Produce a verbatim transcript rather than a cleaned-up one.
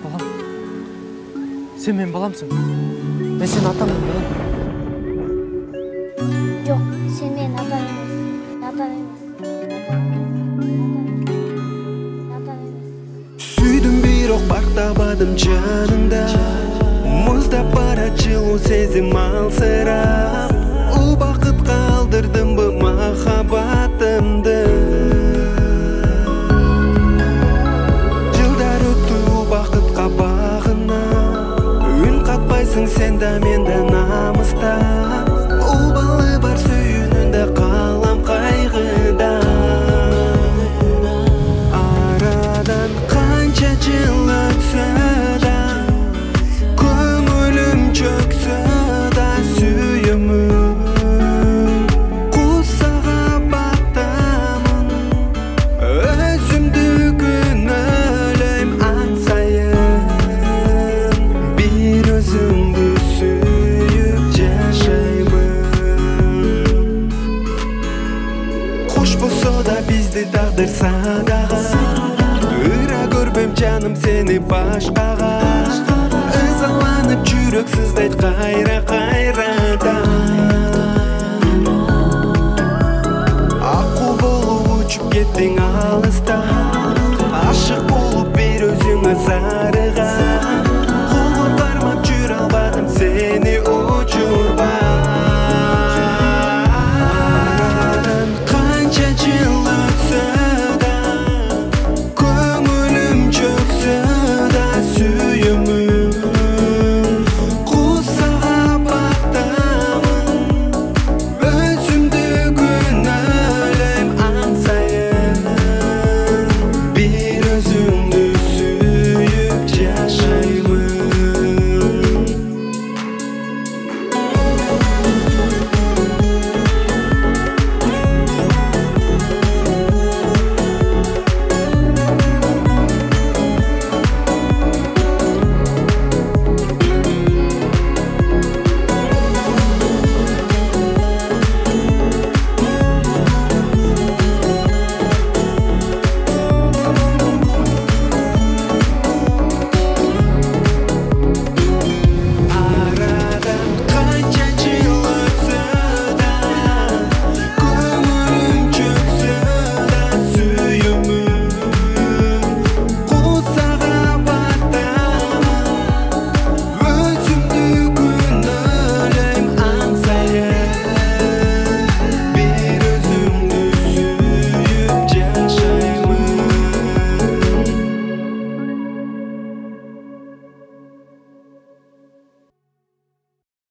Балам, сен мен баламсың. Мен сен атамын, балам. Жоқ, сен мен атам емес. Атам емес. Атам емес. Сүйдім бирок бактабадым жаныңда. Мұздап бара жылу сезім алсырап. Убакыт калдырдым бу махаббатымды. Жылдар өттү убакытка багына. Үн катпайсың сен да мен да намыста. Убалы бар сүйүүнүндө калам кайгыда. Арадан канча жыл өтсө да, көңүлүм чөксө да сүйөмүн. Кусага баттамын, өзүмдү күнөөлөйм аңсайын. Бир өзүңдү сүйүп жашаймын. Кош болсо да бизди тагдыр садаган. Ыра көрбөм жаным сени башкага. Ызаланып жүрөк сыздайт кайра кайрада. Акку болуп учуп кеттиң алыста.